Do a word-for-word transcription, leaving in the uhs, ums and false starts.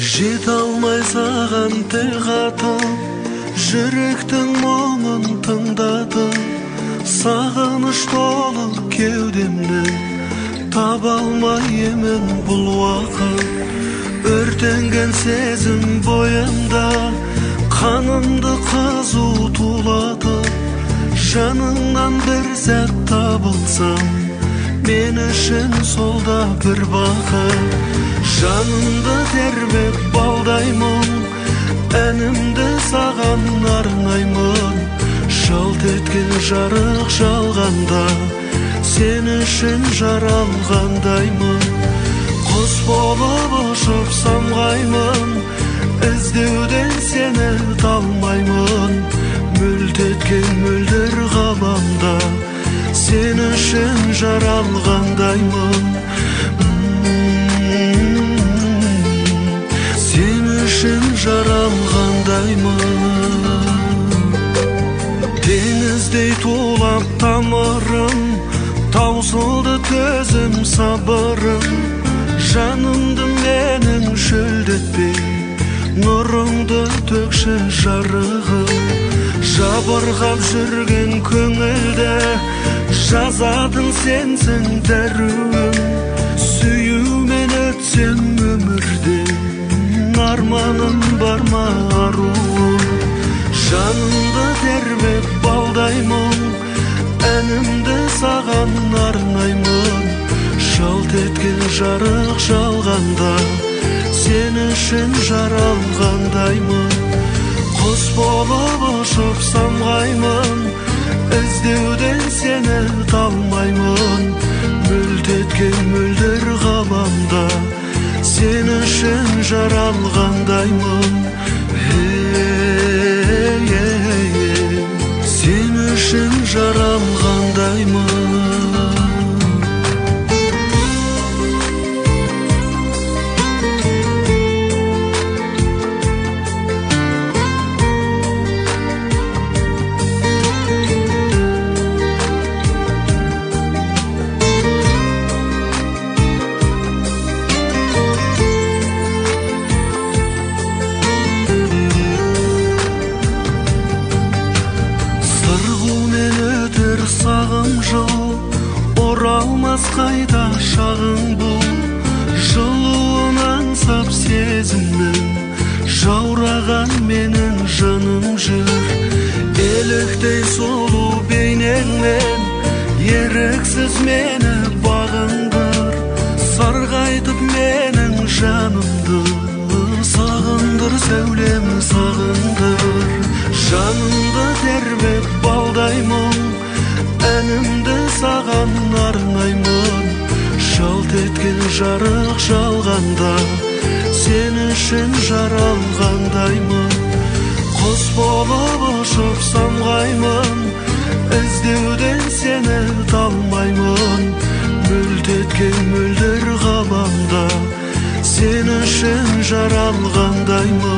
Жете алмай саған тіл қатып, жүректің мұңын тыңдатып, сағыныш толы кеудемді таба алмай емен бұл уақыт. Өртенген сезім бойымда қанымды қызу тулатып, жаныңнан бір сәт табылсам, мен үшін сол да бір бақыт. Жанымды тербеп балдаймын, әнімді саған арнаймын. Жалт еткен жарық жалғанда, сен үшін жаралғандаймын. Құс болып ұшып самғаймын, іздеуден сені талмаймын. Мүлт еткен мөлдір ғаламда, сен үшін жаралғандаймын. Сен үшін жаралғандаймын. Теңіздей тулап тамырым, таусылды төзім сабырым. Жанымды менің шөлдетпей, нұрыңды төкші жарығым. Жабырғап жүрген көңілді, жазатын сенсің дәруім. Сүюмен өтсем өмірден, арманым бар ма аруым. Жанымды тербеп балдаймын, әнімді саған арнаймын. Жалт еткен жарық жалғанда, сен үшін жаралғандаймын. Құс болып ұшып самғаймын, іздеуден сені талмаймын. Мүлт еткен мөлдір ғаламда, сен үшін жаралғандаймын. Сен үшін жаралғандаймын. Сағым жыл, оралмас қайта шағың бұл. Жылуын аңсап сезімнің, жаураған менің жаным жүр. Еліктей сұлу бейнеңмен, еріксіз мені бағындыр. Сарғайтып менің жанымды, сағындыр сәулем сағындыр. Жанымды тербеп балдаймын, әнімді саған арнаймын. Жалт еткен жарық жалғанда, сен үшін жаралғандаймын. Құс болып ұшып самғаймын, іздеуден сені талмаймын. Мүлт еткен мөлдір ғаламда, сен үшін жаралғандаймын.